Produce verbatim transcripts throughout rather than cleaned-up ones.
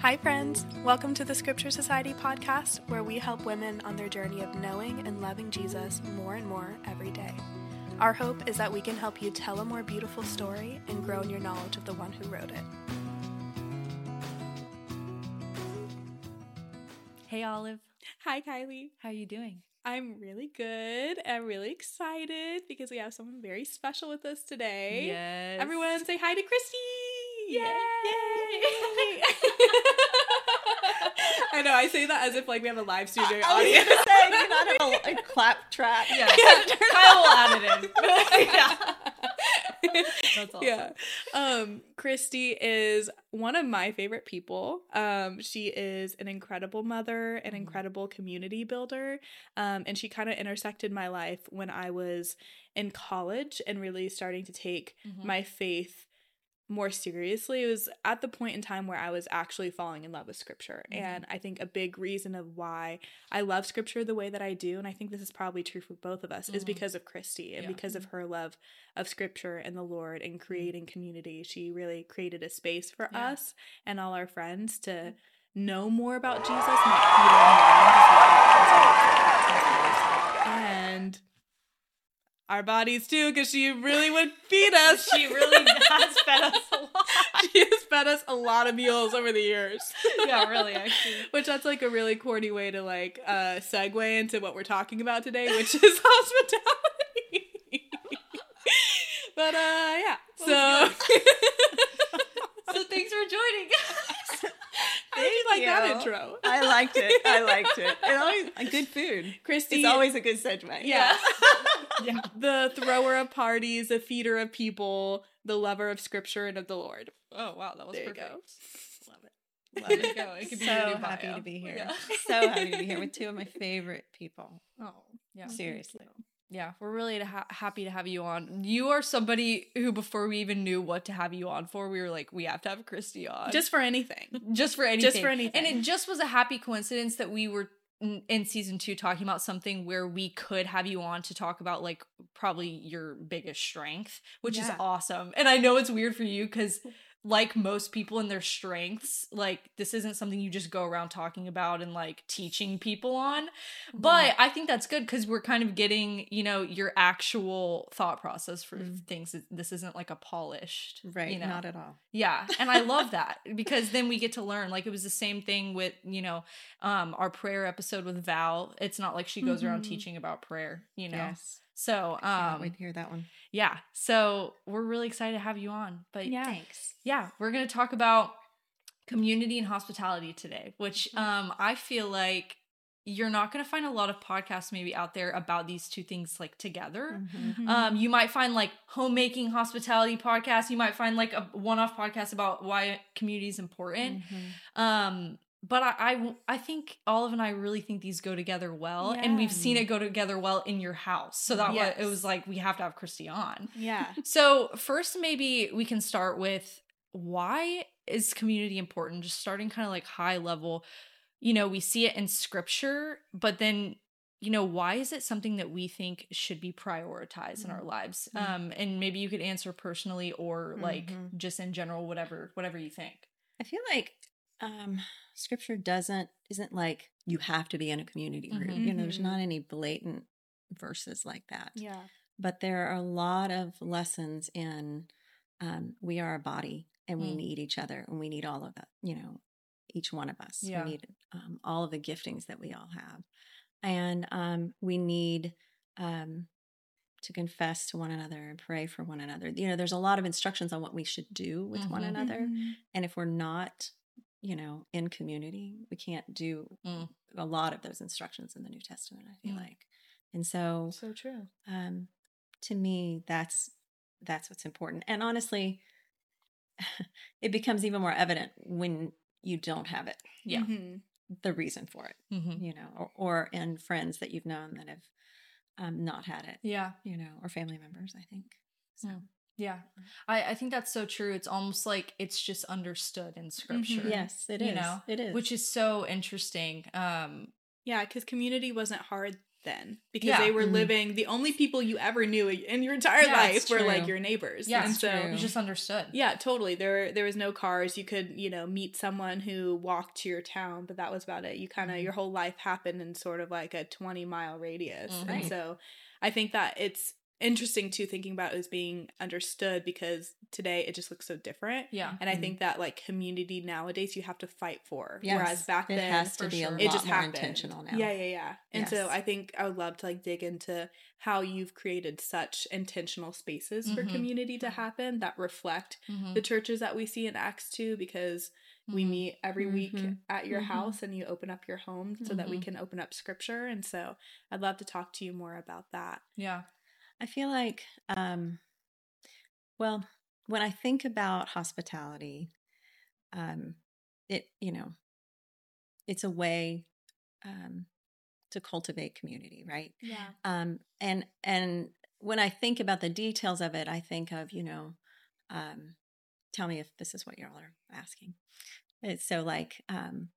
Hi friends, welcome to the Scripture Society podcast, where we help women on their journey of knowing and loving Jesus more and more every day. Our hope is that we can help you tell a more beautiful story and grow in your knowledge of the one who wrote it. Hey Olive. Hi Kylie. How are you doing? I'm really good. I'm really excited because we have someone very special with us today. Yes. Everyone say hi to Christy! Yay! Yay! I know, I say that as if like we have a live studio I was audience. gonna say, do you not have a, a clap track? Yeah. Kyle will add it in. Yeah. That's awesome. Yeah. Um, Christy is one of my favorite people. Um, she is an incredible mother, an incredible community builder. Um, and she kind of intersected my life when I was in college and really starting to take mm-hmm. my faith more seriously. It was at the point in time where I was actually falling in love with scripture. Mm-hmm. And I think a big reason of why I love scripture the way that I do, and I think this is probably true for both of us, mm-hmm. is because of Christy and yeah. because of her love of scripture and the Lord and creating community. She really created a space for yeah. us and all our friends to know more about Jesus, not Peter and and our bodies too, because she really would feed us. She really has fed us a lot. She has fed us a lot of meals over the years. Yeah, really, actually. Which that's like a really corny way to like uh, segue into what we're talking about today, which is hospitality. But uh, yeah, so so thanks for joining us. How did you like you. that intro? I liked it. I liked it. It always a good food. Christy, it's always a good segue. Yeah. Yeah. The thrower of parties, the feeder of people, the lover of scripture and of the Lord. Oh wow, that was there perfect. You go. Love it. Love it. Go. It could be so your new bio. happy to be here. Yeah. So happy to be here with two of my favorite people. Oh yeah, seriously. Yeah, we're really ha- happy to have you on. You are somebody who, before we even knew what to have you on for, we were like, we have to have Christy on. Just for anything. Just for anything. Just for anything. And it just was a happy coincidence that we were in, in season two talking about something where we could have you on to talk about like probably your biggest strength, which yeah. is awesome. And I know it's weird for you because like most people in their strengths, like this isn't something you just go around talking about and like teaching people on. But I think that's good because we're kind of getting, you know, your actual thought process for mm. things. This isn't like a polished, right? You know? Not at all. Yeah. And I love that because then we get to learn. Like it was the same thing with, you know, um, our prayer episode with Val. It's not like she goes mm-hmm. around teaching about prayer, you know? Yes. So, um, can't wait to hear that one. Yeah. So we're really excited to have you on. But yeah, thanks. Yeah, we're going to talk about community and hospitality today, which um, I feel like you're not going to find a lot of podcasts maybe out there about these two things like together. Mm-hmm. Um, you might find like homemaking hospitality podcasts. You might find like a one-off podcast about why community is important. Mm-hmm. Um, But I, I, I think Olive and I really think these go together well. Yeah. And we've seen it go together well in your house. So that yes. was, it was like, we have to have Christy on. Yeah. So first, maybe we can start with why is community important? Just starting kind of like high level. You know, we see it in scripture, but then, you know, why is it something that we think should be prioritized mm-hmm. in our lives? Mm-hmm. Um, and maybe you could answer personally or like mm-hmm. just in general, whatever, whatever you think. I feel like um scripture doesn't isn't like you have to be in a community group. Mm-hmm. You know, there's not any blatant verses like that. Yeah. But there are a lot of lessons in um we are a body and we mm. need each other and we need all of that, you know, each one of us. Yeah. We need um, all of the giftings that we all have. And um we need um to confess to one another and pray for one another. You know, there's a lot of instructions on what we should do with mm-hmm. one another. Mm-hmm. And if we're not, you know, in community, we can't do mm. a lot of those instructions in the New Testament, I feel mm. like. And so, so true. Um, to me, that's, that's what's important. And honestly, it becomes even more evident when you don't have it. Yeah. Mm-hmm. The reason for it, mm-hmm. you know, or, or in friends that you've known that have um, not had it. Yeah. You know, or family members, I think. So. Mm. Yeah. I, I think that's so true. It's almost like it's just understood in scripture. Mm-hmm. Yes, it you is. know? It is. Which is so interesting. Um, yeah, because community wasn't hard then, because Yeah. they were Mhm. living, the only people you ever knew in your entire Yeah, life it's were true. like your neighbors. Yeah, and it's so true. It was just understood. yeah, totally. There there was no cars. You could, you know, meet someone who walked to your town, but that was about it. You kind of, Mhm. your whole life happened in sort of like a twenty mile radius. Mhm. And Right. so I think that it's interesting too, thinking about it as being understood, because today it just looks so different. Yeah. And I Mhm. think that like community nowadays you have to fight for. Yes. Whereas back it then has to for be sure. a it lot just more happened. intentional now. Yeah, yeah, yeah. And so Yes. I think I would love to like dig into how you've created such intentional spaces for Mhm. community to happen that reflect Mhm. the churches that we see in Acts two, because we Mhm. meet every week Mhm. at your Mhm. house and you open up your home so that we Mhm. can open up scripture. And so I'd love to talk to you more about that. Yeah. I feel like, um, well, when I think about hospitality, um, it, you know, it's a way um, to cultivate community, right? Yeah. Um, and and when I think about the details of it, I think of, you know, um, tell me if this is what y'all are asking. It's so like um,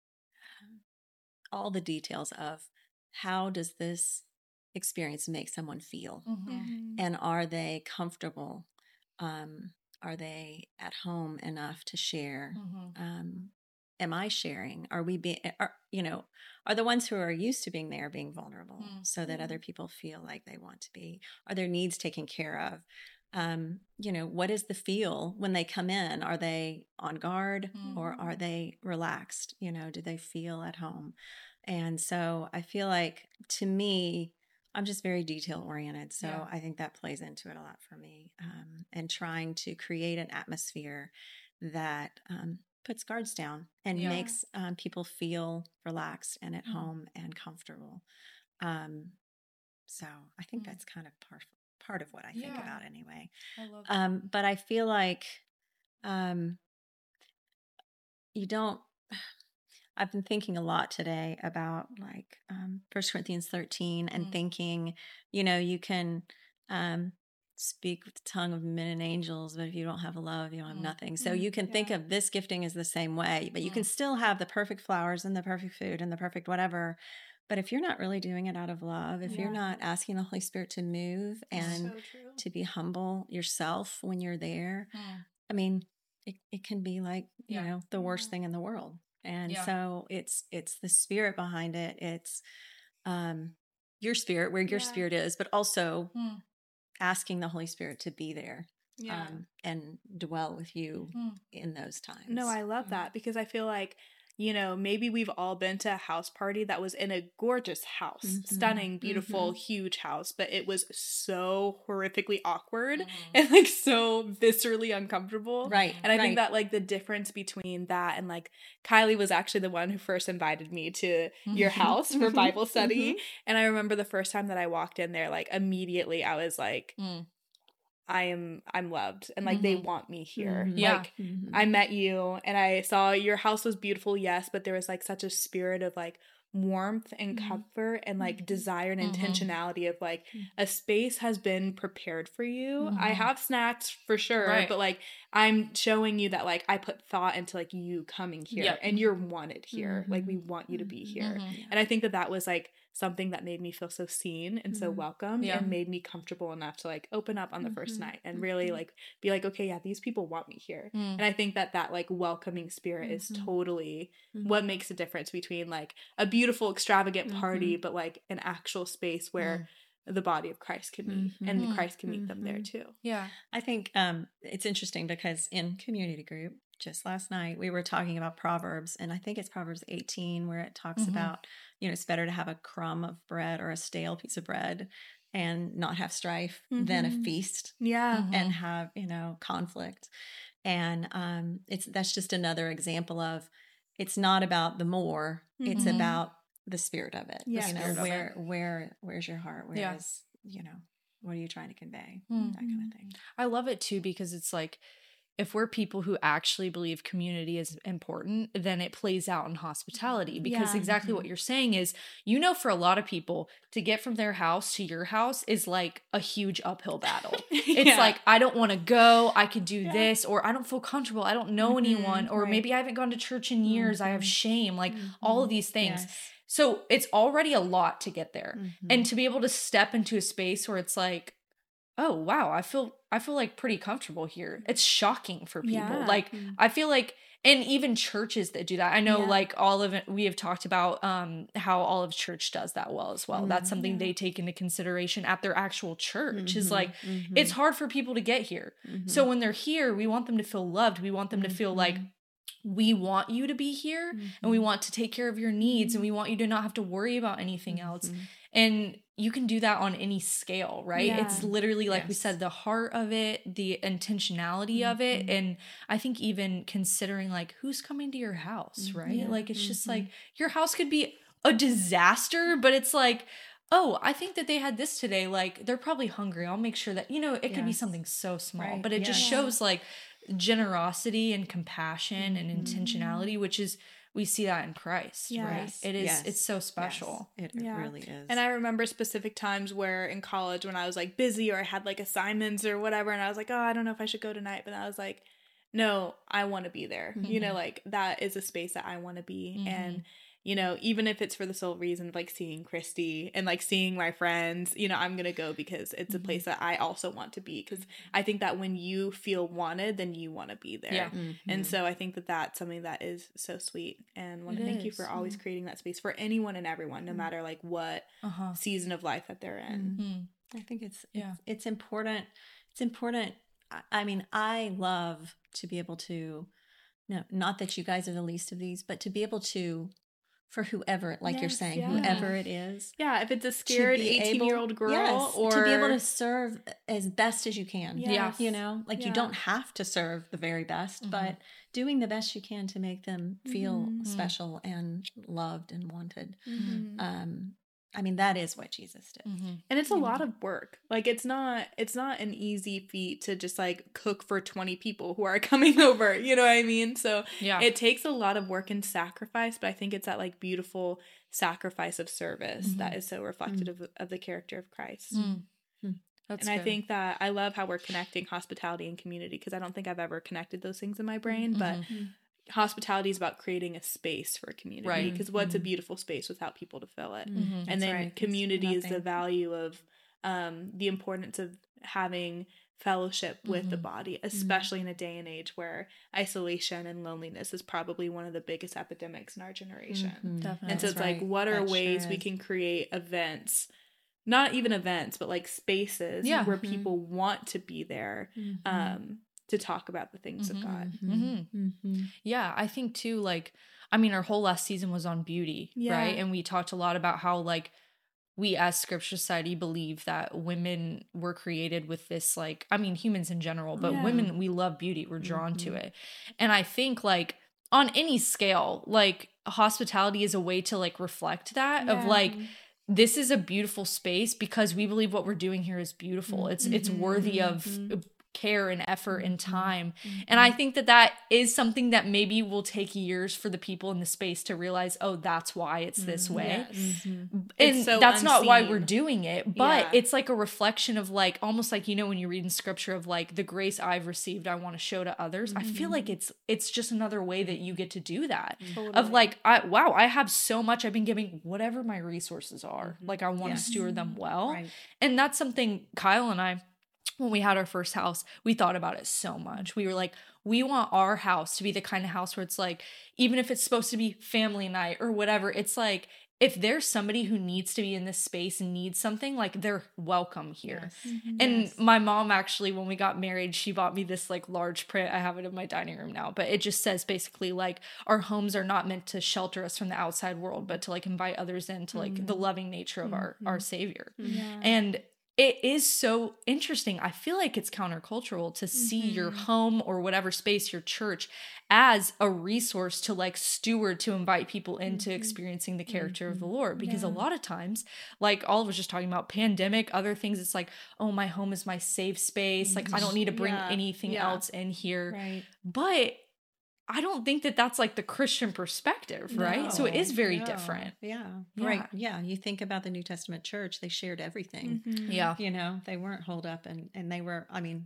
all the details of how does this experience make someone feel, Mhm. and are they comfortable? Um, are they at home enough to share? Mhm. Um, am I sharing? Are we being, are, you know, are the ones who are used to being there being vulnerable Mm. so that other people feel like they want to be? Are their needs taken care of? Um, you know, what is the feel when they come in? Are they on guard Mm. or are they relaxed? You know, do they feel at home? And so I feel like, to me, I'm just very detail oriented. So Yeah. I think that plays into it a lot for me. Um, and trying to create an atmosphere that um, puts guards down and Yeah. makes um, people feel relaxed and at Mm. home and comfortable. Um, so I think Mm. that's kind of part, part of what I think Yeah. about anyway. I love that. Um, but I feel like um, you don't. I've been thinking a lot today about like um, First Corinthians thirteen and Mm. thinking, you know, you can um, speak with the tongue of men and angels, but if you don't have love, you don't have Mm. nothing. So Mm, you can think yeah. of this gifting as the same way, but you Mm. can still have the perfect flowers and the perfect food and the perfect whatever. But if you're not really doing it out of love, if you're Yeah. not asking the Holy Spirit to move and So true. to be humble yourself when you're there, Mm. I mean, it, it can be like, you Yeah. know, the worst Yeah. thing in the world. And Yeah. so it's it's the spirit behind it. It's um your spirit, where your Yeah. spirit is, but also Mm. asking the Holy Spirit to be there Yeah. um and dwell with you Mm. in those times. No, I love Mm. that, because I feel like, you know, maybe we've all been to a house party that was in a gorgeous house, Mhm. stunning, beautiful, Mhm. huge house, but it was so horrifically awkward Mhm. and like so viscerally uncomfortable. Right. And I right. think that like the difference between that and like Kylie was actually the one who first invited me to your house for Mhm. Bible study. Mhm. And I remember the first time that I walked in there, like immediately I was like, Mm. I am, I'm loved. And like, they Mhm. want me here. Mhm. Yeah. Like, Mhm. I met you and I saw your house was beautiful, yes, but there was like such a spirit of like warmth and Mhm. comfort and like Mhm. desire and Mhm. intentionality of like Mhm. a space has been prepared for you. I Mhm. have snacks for sure, Right. but like I'm showing you that like I put thought into like you coming here Yep. and you're wanted here. Mhm. Like we want you to be Mhm. here. Mhm. Yeah. And I think that that was like something that made me feel so seen and so Mhm. welcomed Yeah. and made me comfortable enough to like open up on the first Mhm. night and really Mhm. like be like, okay, yeah, these people want me here. Mm. And I think that that like welcoming spirit is Mhm. totally Mhm. what makes a difference between like a beautiful, extravagant party, Mhm. but like an actual space where the body of Christ can meet and Mhm. Christ can meet them there Mhm. too. Yeah. I think um, it's interesting because in community group just last night we were talking about Proverbs, and I think it's Proverbs eighteen where it talks Mhm. about, you know, it's better to have a crumb of bread or a stale piece of bread and not have strife than a Mhm. feast Yeah. Mhm. and have, you know, conflict. And um, it's that's just another example of it's not about the more, it's Mhm. about the spirit of it. Yeah. You know, spirit of where where where's your heart? Where Yeah. is, you know, what are you trying to convey? Mm. That kind of thing. I love it too, because it's like, if we're people who actually believe community is important, then it plays out in hospitality. Because Yeah. exactly what you're saying is, you know, for a lot of people, to get from their house to your house is like a huge uphill battle. It's Yeah. like, I don't want to go, I could do Yeah. this, or I don't feel comfortable, I don't know Mhm, anyone, or right. maybe I haven't gone to church in years, I have Mhm. shame, like Mhm. all of these things. Yes. So it's already a lot to get there. Mhm. And to be able to step into a space where it's like, oh, wow, I feel I feel like pretty comfortable here. It's shocking for people. Yeah. Like, Mhm. I feel like, and even churches that do that. I know Yeah. like all of it, we have talked about um, how Olive Church does that well as well. Mhm. That's something Yeah. they take into consideration at their actual church is Mhm. like, Mhm. it's hard for people to get here. Mhm. So when they're here, we want them to feel loved. We want them to feel like, Mhm. we want you to be here and we Mhm. want to take care of your needs and we want you to not have to worry about anything else. Mhm. And you can do that on any scale, right? Yeah. It's literally, like we Yes. said, the heart of it, the intentionality of it. Mhm. And I think even considering like who's coming to your house, right? Yeah. Like it's just Mhm. like your house could be a disaster, but it's like, oh, I think that they had this today. Like they're probably hungry. I'll make sure that, you know, it could be Yes. something so small, Right. but it just Yes. shows like generosity and compassion and Mhm. intentionality, which is, we see that in Christ, right? Yes. It is, Yes. it's so special. Yes. It, it Yeah. really is. And I remember specific times where in college when I was like busy or I had like assignments or whatever and I was like, oh, I don't know if I should go tonight. But I was like, no, I want to be there. You know, Mhm. like that is a space that I want to be. Mhm. And, you know, even if it's for the sole reason of like seeing Christy and like seeing my friends, you know, I'm going to go because it's a Mhm. place that I also want to be. Because I think that when you feel wanted, then you want to be there. Yeah. Mhm. And so I think that that's something that is so sweet, and want to It thank you is. for always creating that space for anyone and everyone, no Mhm. matter like what Uh-huh. season of life that they're in. Mhm. Mm. I think it's, Yeah. it's it's important. It's important. I- I mean, I love to be able to, no, not that you guys are the least of these, but to be able to, for whoever, like you're Yes, saying, yeah. whoever it is, Yeah, if it's a to scared be eighteen year old able- girl yes, or to be able to serve as best as you can. Yes. You know, like Yeah. you don't have to serve the very best, Mhm. but doing the best you can to make them feel Mhm. special and loved and wanted. Mhm. Um, I mean, that is what Jesus did. Mm-hmm. And it's a you lot know. of work. Like it's not it's not an easy feat to just like cook for twenty people who are coming over, you know what I mean? So Yeah. it takes a lot of work and sacrifice, but I think it's that like beautiful sacrifice of service Mhm. that is so reflective of, of the character of Christ. Mm. Mm. That's and I good. think that I love how we're connecting hospitality and community, because I don't think I've ever connected those things in my brain, but Mhm. hospitality is about creating a space for community. Right. Because what's a Mhm. beautiful space without people to fill it? Mhm. And then right. It's community is the nothing. value of um, the importance of having fellowship with the Mhm. body, especially in a day and age where isolation and loneliness is probably one of the biggest epidemics in our generation. Mhm. Definitely. And so That's it's like, right. what are That sure ways we is. can create events, not even events, but like spaces Yeah. where Mhm. people want to be there Mhm. um, to talk about the things Mhm. of God. Mhm. Mhm. Yeah, I think too, like, I mean, our whole last season was on beauty, Yeah. right? And we talked a lot about how, like, we as Scripture Society believe that women were created with this, like, I mean, humans in general, but Yeah. women, we love beauty. We're drawn Mhm. to it. And I think, like, on any scale, like, hospitality is a way to, like, reflect that of, Yeah. like, this is a beautiful space because we believe what we're doing here is beautiful. It's it's Mhm. worthy of Mhm. care and effort and Mhm. time. And I think that that is something that maybe will take years for the people in the space to realize, oh, that's why it's this way. Yes. Mhm. And It's so that's not why we're unseen. doing it, but Yeah. it's like a reflection of, like, almost like, you know, when you read in scripture of, like, the grace I've received, I want to show to others. I feel like it's it's just another way that you get to do that. Totally. Of like, I wow, I have so much. I've been giving whatever my resources are. Like, I want Yes. to steward them well. Right. And that's something Kyle and I, when we had our first house, we thought about it so much. We were like, we want our house to be the kind of house where it's like, even if it's supposed to be family night or whatever, it's like, if there's somebody who needs to be in this space and needs something, like, they're welcome here. Yes. And Yes. my mom, actually, when we got married, she bought me this, like, large print. I have it in my dining room now, but it just says basically, like, our homes are not meant to shelter us from the outside world, but to, like, invite others into, like, the loving nature of our, our Savior. Yeah. And it is so interesting. I feel like it's countercultural to see your home or whatever space, your church, as a resource to, like, steward, to invite people into experiencing the character of the Lord. Because a Yeah. lot of times, like Olive was just talking about, pandemic, other things, it's like, oh, my home is my safe space. Like, I don't need to bring Yeah. anything Yeah. else in here. Right. But I don't think that that's, like, the Christian perspective, right? So it is very No. different. Yeah. Yeah. Right. Yeah. You think about the New Testament church, they shared everything. Mhm. Yeah. You know, they weren't holed up and, and they were, I mean,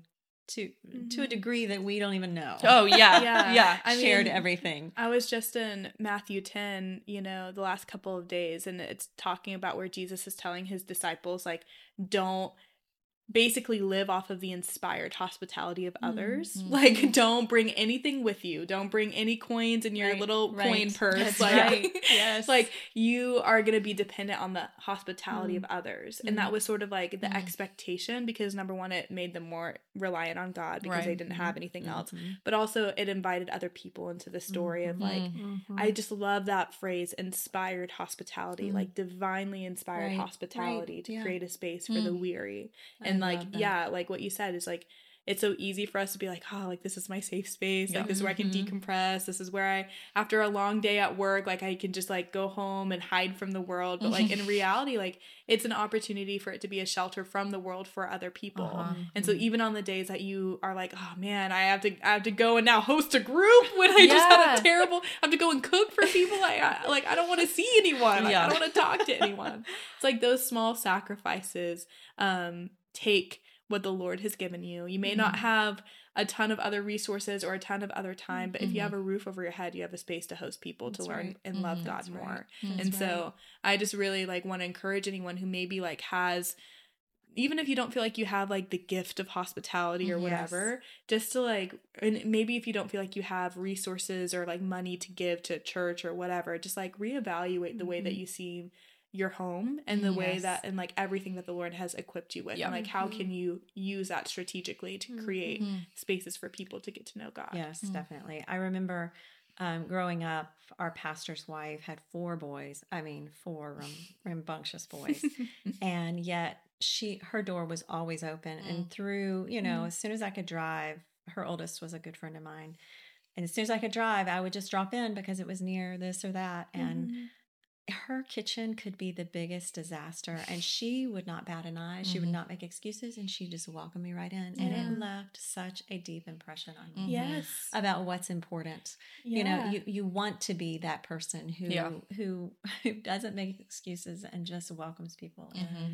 to Mm-hmm. to a degree that we don't even know. Oh yeah, Yeah. yeah. I shared mean, everything. I was just in Matthew ten, you know, the last couple of days, and it's talking about where Jesus is telling his disciples, like, don't basically live off of the inspired hospitality of others. Mm-hmm. Like, don't bring anything with you. Don't bring any coins in your Right, little right. coin purse. That's like, right. Yes. like you are going to be dependent on the hospitality Mm. of others. Mm. And that was sort of like the Mm. expectation, because number one, it made them more reliant on God because Right. they didn't have anything else. Mhm. But also it invited other people into the story of like, Mm. Mhm. I just love that phrase, inspired hospitality, Mm. like divinely inspired Right, hospitality right, to yeah. create a space for Mm. the weary. I And like, love that. yeah, like what you said is like, it's so easy for us to be like, oh, like this is my safe space. Yeah. Like this is where I can Mhm. decompress. This is where I, after a long day at work, like I can just like go home and hide from the world. But like in reality, like it's an opportunity for it to be a shelter from the world for other people. Uh-huh. And so even on the days that you are like, oh man, I have to, I have to go and now host a group when I just had Yeah. a terrible, I have to go and cook for people. Like, I, like I don't want to see anyone. Like, Yeah. I don't want to talk to anyone. It's like those small sacrifices um, take what the Lord has given you. You may not have a ton of other resources or a ton of other time, but if you Mhm. have a roof over your head, you have a space to host people, That's to learn right. and love Mhm. God That's right. more. That's And so I just really like want to encourage anyone who maybe like has, even if you don't feel like you have like the gift of hospitality or Yes. whatever, just to like, and maybe if you don't feel like you have resources or like money to give to church or whatever, just like reevaluate the way that Mhm. you see your home and the way Yes. that, and like everything that the Lord has equipped you with. Yeah. And like, how Mhm. can you use that strategically to create Mhm. spaces for people to get to know God? Yes, Mm. definitely. I remember um, growing up, our pastor's wife had four boys. I mean, four ram- rambunctious boys. And yet she her door was always open. And through, you know, Mm. as soon as I could drive, her oldest was a good friend of mine. And as soon as I could drive, I would just drop in because it was near this or that. And Mhm. her kitchen could be the biggest disaster, and she would not bat an eye. She would Mhm. not make excuses, and she just welcomed me right in. And Yeah. it left such a deep impression on me Mhm. Yes. about what's important. You know, you, you want to be that person who Yeah. who who doesn't make excuses and just welcomes people in. Mhm.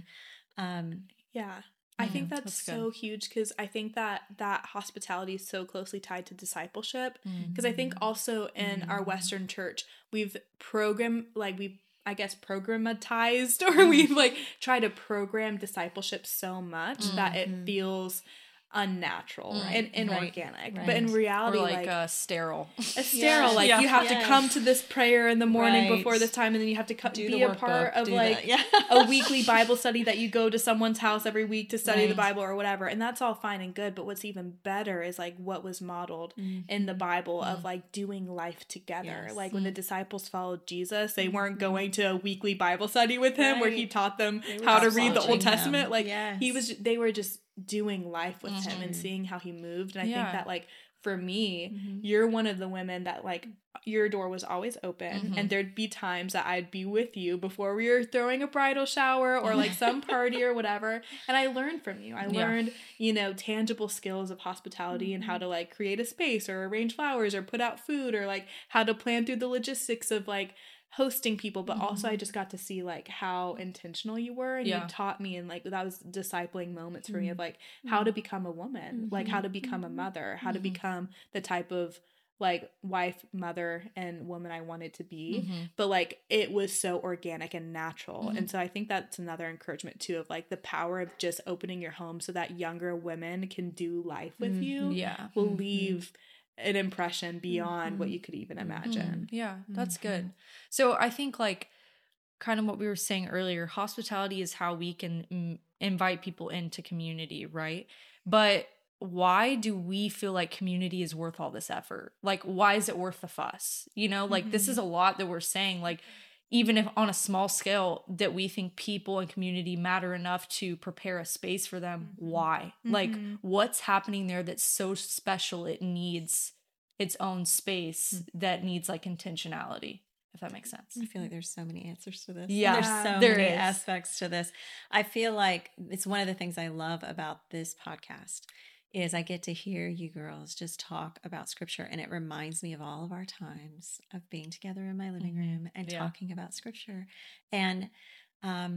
Um, Yeah. I Mhm. think that's, That's so huge, because I think that that hospitality is so closely tied to discipleship. Mhm. Because I think also in our Mhm. Western church, we've program like we've I guess programatized or we've like tried to program discipleship so much that it Mhm. feels unnatural Mm. and Right. inorganic. Right. But in Or reality, like, like, uh, sterile. a sterile, Yes. like Yeah. you have Yes. to come to this prayer in the morning Right. before this time, and then you have to co- do be the a part workbook, of do like the- yeah. a weekly Bible study that you go to someone's house every week to study the Right. Bible or whatever. And that's all fine and good. But what's even better is like what was modeled in the Bible of Mm. like doing life together. Yes. Like when the Mm. disciples followed Jesus, they weren't Mhm. going to a weekly Bible study with him where he Right. taught them They were how to just read the watching Old him. Testament. Like Yes. he was, they were just doing life with him and Mhm. seeing how he moved. And I Yeah. think that like for me, Mhm. you're one of the women that like your door was always open, Mhm. and there'd be times that I'd be with you before we were throwing a bridal shower or like some party or whatever, and I learned from you. I Yeah. learned, you know, tangible skills of hospitality and how to like create a space or arrange flowers or put out food or like how to plan through the logistics of like hosting people. But also I just got to see like how intentional you were, and Yeah. you taught me, and like that was discipling moments for me of like how to become a woman, like how to become a mother, how to Mhm. become the type of like wife, mother, and woman I wanted to be. Mhm. But like it was so organic and natural. Mhm. And so I think that's another encouragement too of like the power of just opening your home so that younger women can do life with Mhm. you Yeah. will Mhm. leave an impression beyond what Mhm. you could even Mhm. imagine. Mm, yeah, that's Mhm. good. So I think like kind of what we were saying earlier, hospitality is how we can mm, invite people into community, right? But why do we feel like community is worth all this effort? Like, why is it worth the fuss? You know, like this is a lot that we're saying, like, even if on a small scale that we think people and community matter enough to prepare a space for them. Why? Like, Mhm. what's happening there that's so special it needs its own space that needs like intentionality, if that makes sense. I feel like there's so many answers to this. Yeah, there's so there many is. aspects to this. I feel like it's one of the things I love about this podcast is I get to hear you girls just talk about scripture, and it reminds me of all of our times of being together in my living Mhm. room and Yeah. talking about scripture. And um,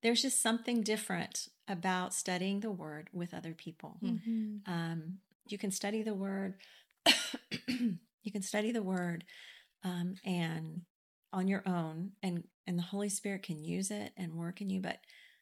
there's just something different about studying the word with other people. Mhm. Um, you can study the word, you can study the word um, and on your own, and, and the Holy Spirit can use it and work in you. But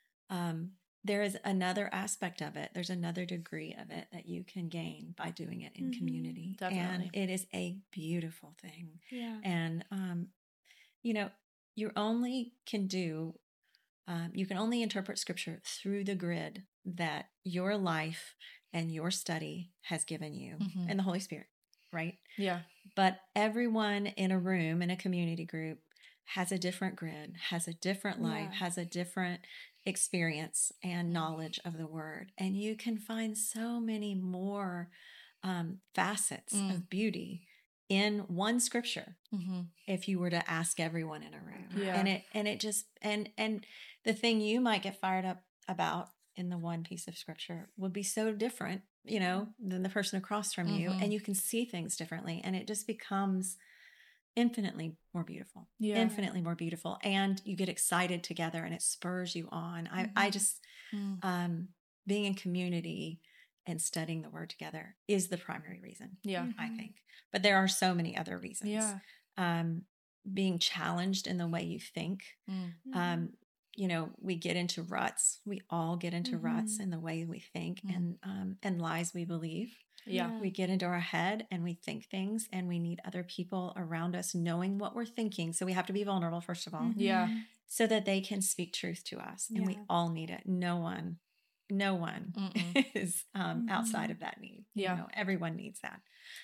um, there is another aspect of it. There's another degree of it that you can gain by doing it in Mhm. community. Definitely. And it is a beautiful thing. Yeah. And, um, you know, you only can do, um, you can only interpret scripture through the grid that your life and your study has given you Mhm. and the Holy Spirit, right? Yeah. But everyone in a room, in a community group, has a different grid, has a different life, Yeah. has a different experience and knowledge of the word. And you can find so many more um, facets Mm. of beauty in one scripture Mm-hmm. if you were to ask everyone in a room. Yeah. And it and it just and and the thing you might get fired up about in the one piece of scripture would be so different, you know, than the person across from you, Mhm. and you can see things differently, and it just becomes infinitely more beautiful. Yeah. Infinitely more beautiful, and you get excited together, and it spurs you on. I I Mhm. just Mm. um being in community and studying the word together is the primary reason. Yeah. I Mhm. think. But there are so many other reasons. Yeah. Um, being challenged in the way you think. Mm. Um, you know, we get into ruts. We all get into ruts Mhm. in the way we think Mm. and um, and lies we believe. Yeah. We get into our head and we think things, and we need other people around us knowing what we're thinking. So we have to be vulnerable, first of all, Mhm. Yeah. so that they can speak truth to us. And we Yeah. all need it. No one, no one Mm-mm. is um, Mhm. outside of that need. Yeah. You know, everyone needs that.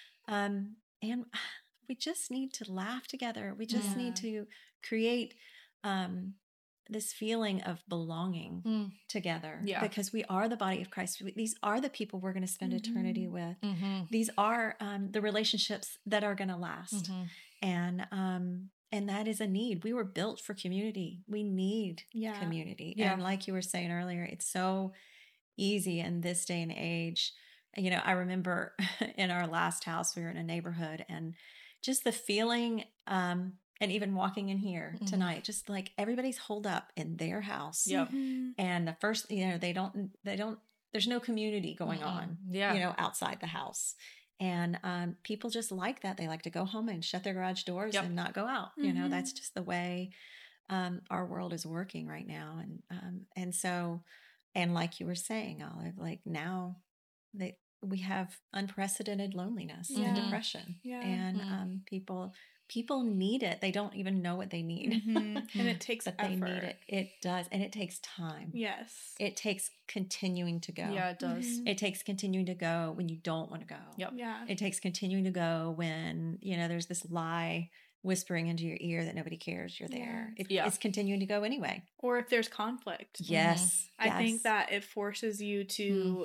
Um, and we just need to laugh together. We just Yeah. need to create um, this feeling of belonging Mm. together, Yeah. because we are the body of Christ. We- These are the people we're going to spend Mhm. eternity with. Mm-hmm. These are um, the relationships that are going to last. Mm-hmm. And um, and that is a need. We were built for community. We need Yeah. community. Yeah. And like you were saying earlier, it's so easy in this day and age. You know, I remember in our last house, we were in a neighborhood, and just the feeling, um, and even walking in here Mhm. tonight, just like everybody's holed up in their house. Yep. Mhm. And the first, you know, they don't, they don't, there's no community going Mm-mm. on, Yeah. you know, outside the house. And um, people just like that. They like to go home and shut their garage doors Yep. and not go out. You know, Mhm. that's just the way um, our world is working right now. And um, and so, and like you were saying, Olive, like now that we have unprecedented loneliness and Yeah. depression, Yeah. and Mm. um, people people need it. They don't even know what they need, Mhm. And it takes but they effort. need it. It does, and it takes time. Yes. It takes continuing to go. Yeah, it does. Mhm. It takes continuing to go when you don't want to go. Yep. Yeah. It takes continuing to go when, you know, there's this lie whispering into your ear that nobody cares you're there. Yeah. It, Yeah. It's continuing to go anyway. Or if there's conflict. Yes. I think yes. that it forces you to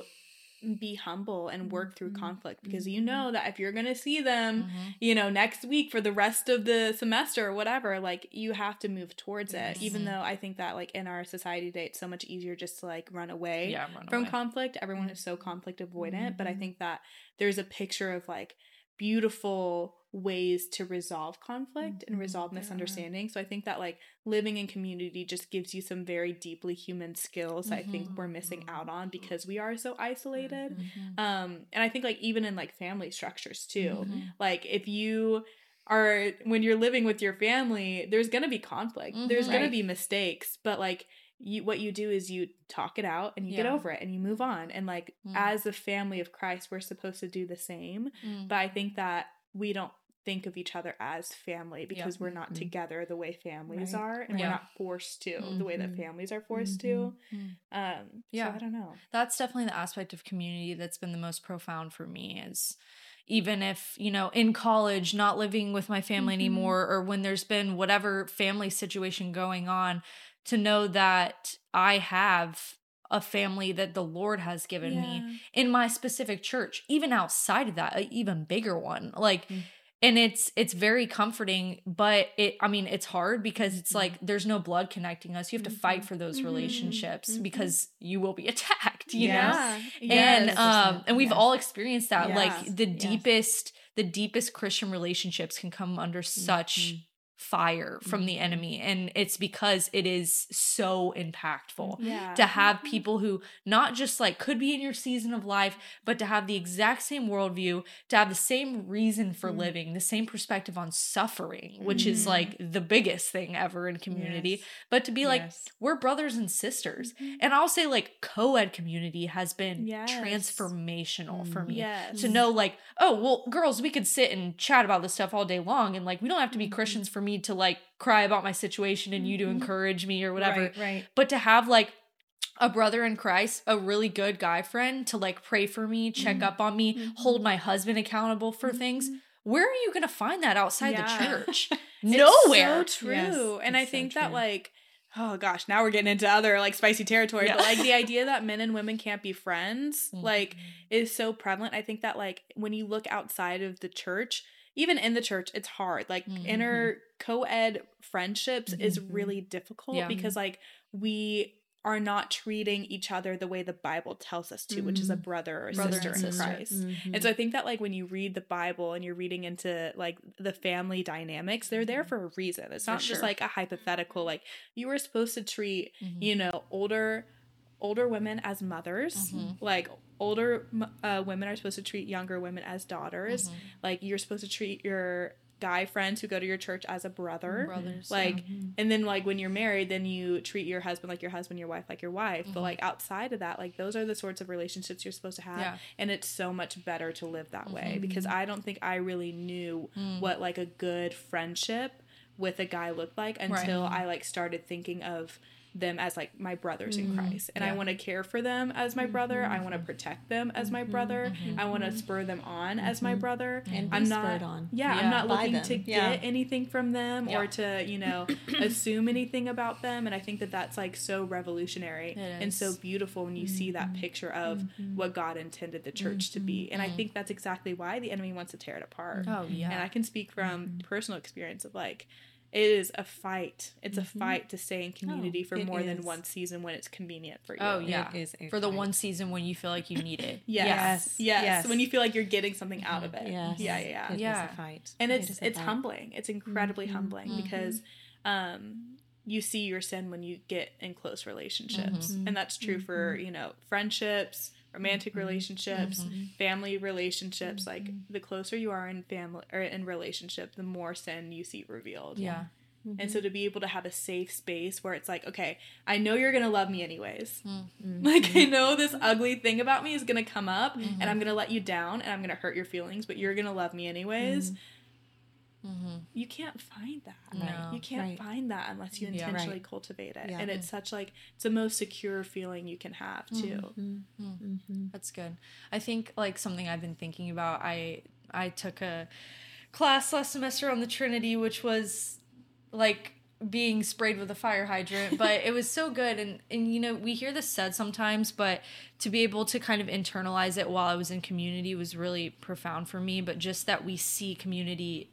be humble and work through Mhm. conflict, because you Mhm. know that if you're going to see them, Mm-hmm. you know, next week for the rest of the semester or whatever, like you have to move towards Yes. it. Even Mhm. though I think that like in our society today, it's so much easier just to like run away Yeah, run from away. conflict. Everyone is so conflict avoidant, but I Mhm. think that there's a picture of like beautiful ways to resolve conflict and Mhm. resolve There are. misunderstanding. So I think that like living in community just gives you some very deeply human skills that I think Mhm. we're missing out on because we are so isolated. Mm-hmm. Um, and I think like even in like family structures too, Mhm. like if you are, when you're living with your family, there's going to be conflict. There's Mhm. going to Right. be mistakes, but like you, what you do is you talk it out and you get Yeah. over it and you move on. And like Mm. as the family of Christ, we're supposed to do the same. Mm. But I think that we don't think of each other as family because Yep. we're not Mhm. together the way families Right. are, and Yeah. we're not forced to the way that Mhm. families are forced Mhm. to. Mm. Um, Yeah. so I don't know. That's definitely the aspect of community that's been the most profound for me, is even if, you know, in college, not living with my family Mhm. anymore, or when there's been whatever family situation going on, to know that I have a family that the Lord has given me Yeah. in my specific church, even outside of that, an even bigger one. Like, Mm. and it's it's very comforting, but it I mean it's hard because it's Mhm. like there's no blood connecting us. You have to fight Mhm. for those Mhm. relationships Mhm. because you will be attacked, you know? Yeah. And Yes. um and we've Yes. all experienced that. Yes. Like the Yes. deepest the deepest Christian relationships can come under such Mhm. fire from the enemy, and it's because it is so impactful Yeah. to have people who not just like could be in your season of life, but to have the exact same worldview, to have the same reason for mm. living, the same perspective on suffering, which mm. is like the biggest thing ever in community, yes. but to be like, yes. we're brothers and sisters. Mm-hmm. And I'll say like co-ed community has been yes. transformational mm. for me yes. to know like, oh, well, girls, we could sit and chat about this stuff all day long, and like we don't have to be mm-hmm. Christians for me to like cry about my situation and you to encourage me or whatever. Right, right. But to have like a brother in Christ, a really good guy friend to like pray for me, check mm-hmm. up on me, mm-hmm. hold my husband accountable for mm-hmm. things. Where are you going to find that outside yeah. the church? Nowhere. It's so true. Yes, and I think so that like, oh gosh, now we're getting into other like spicy territory, yeah. but like the idea that men and women can't be friends mm-hmm. like is so prevalent. I think that like when you look outside of the church, even in the church, it's hard. Like mm-hmm. inner co-ed friendships mm-hmm. is really difficult yeah. because like we are not treating each other the way the Bible tells us to, mm-hmm. which is a brother or brother sister in sister. Christ. Mm-hmm. And so I think that like when you read the Bible and you're reading into like the family dynamics, they're there for a reason. It's not for just sure. like a hypothetical, like you were supposed to treat, mm-hmm. you know, older older women as mothers, mm-hmm. like older uh, women are supposed to treat younger women as daughters. Mm-hmm. Like you're supposed to treat your guy friends who go to your church as a brother. Brothers. Like, yeah. and then like when you're married, then you treat your husband like your husband, your wife like your wife. Mm-hmm. But like outside of that, like those are the sorts of relationships you're supposed to have. Yeah. And it's so much better to live that mm-hmm. way, because I don't think I really knew mm. what like a good friendship with a guy looked like until right. I like started thinking of them as like my brothers mm-hmm. in Christ, and yeah. I want to care for them as my brother. Mm-hmm. I want to protect them as my brother. Mm-hmm. I want to spur them on mm-hmm. as my brother. And be I'm not spurred on. Yeah, yeah, I'm not by looking them. to Yeah. get anything from them yeah. or to, you know, assume anything about them. And I think that that's like so revolutionary and so beautiful when you mm-hmm. see that picture of mm-hmm. what God intended the church mm-hmm. to be. And mm-hmm. I think that's exactly why the enemy wants to tear it apart. Oh yeah. And I can speak from mm-hmm. personal experience of like, it is a fight. It's mm-hmm. a fight to stay in community oh, for more is. than one season when it's convenient for you. Oh, yeah. It is a for fight. the one season when you feel like you need it. yes. Yes. yes. Yes. When you feel like you're getting something out of it. Yes. Yeah, yeah, yeah. It yeah. is a fight. And it's it it's fight. humbling. It's incredibly mm-hmm. humbling mm-hmm. because um, you see your sin when you get in close relationships. Mm-hmm. And that's true mm-hmm. for, you know, friendships, romantic mm-hmm. relationships, mm-hmm. family relationships. Mm-hmm. Like the closer you are in family or in relationship, the more sin you see revealed. Yeah. Mm-hmm. And so to be able to have a safe space where it's like, okay, I know you're going to love me anyways. Mm-hmm. Like, I know this ugly thing about me is going to come up mm-hmm. and I'm going to let you down and I'm going to hurt your feelings, but you're going to love me anyways. Mm-hmm. You can't find that. No. You can't right. find that unless you Yeah. intentionally Right. cultivate it. Yeah. And it's such like, it's the most secure feeling you can have too. Mm-hmm. Mm-hmm. That's good. I think like something I've been thinking about, I I took a class last semester on the Trinity, which was like being sprayed with a fire hydrant, but it was so good. And, and, you know, we hear this said sometimes, but to be able to kind of internalize it while I was in community was really profound for me. But just that we see community